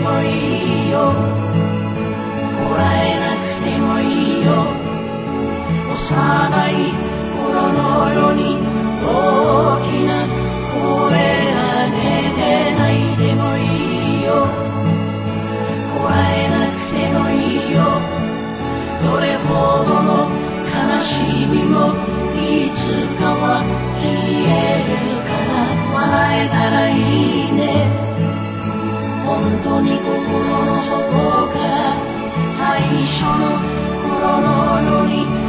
もいいよ、こらえなくてもいいよ、幼い頃のように大きな声上げて泣いてもいいよ、こらえなくてもいいよ、どれほどの悲しみもいつかは消えるから笑えたらいいね、本当に心の底から最初の頃のように